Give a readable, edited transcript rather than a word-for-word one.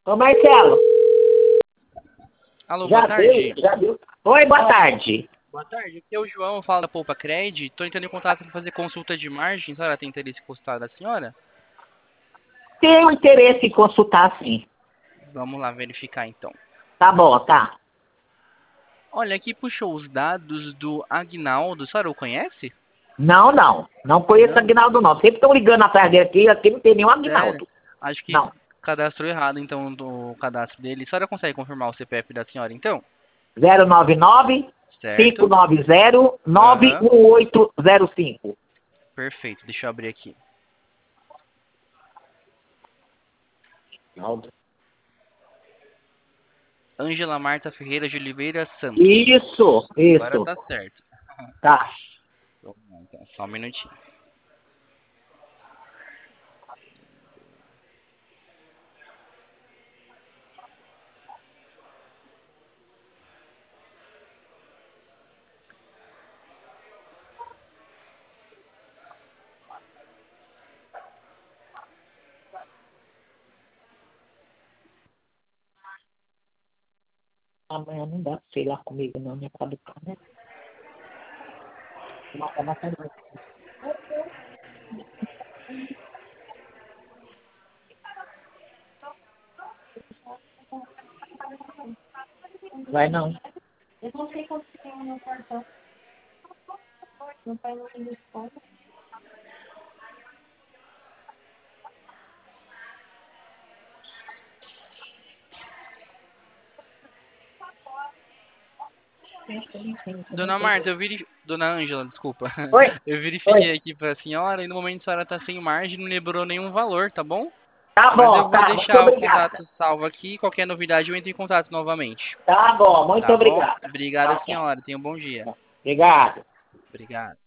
Ô, Marcelo, Alô, já boa tarde. viu? Já viu? Oi, boa tarde. Boa tarde, aqui é o João, falo da Poupa Cred. Estou entrando em contato para fazer consulta de margem. A senhora tem interesse em consultar da senhora? Tenho interesse em consultar, sim. Vamos lá verificar então. Tá bom, tá. Olha, aqui puxou os dados do Agnaldo. A senhora o conhece? Não, não. Não conheço Não? Aguinaldo, não. Sempre estão ligando atrás dele aqui não tem nenhum Sério? Aguinaldo. Acho que Não. cadastrou errado então do cadastro dele. A senhora consegue confirmar o CPF da senhora então? 099 Certo? 590 Aham. 91805. Perfeito, deixa eu abrir aqui. Aguinaldo. Ângela Marta Ferreira de Oliveira Santos. Isso, Agora isso. tá certo. Tá. Vamos lá, então, só um minutinho. Amanhã não dá pra você ir lá comigo, não, né? Por causa do carro, né? Vai não. Eu não sei quanto que tem no meu cartão. Meu pai não me responde. Dona Marta, Dona Ângela, desculpa. Oi, Eu oi. verifiquei aqui pra senhora e no momento a senhora tá sem margem, não lembrou nenhum valor, tá bom? Tá Mas eu bom, vou tá. Muito deixar o obrigada. contato salvo aqui, qualquer novidade eu entro em contato novamente. Tá bom, muito Tá bom? obrigada. Obrigada, Tchau, tchau. senhora. Tenha um bom dia. Obrigado. Obrigado.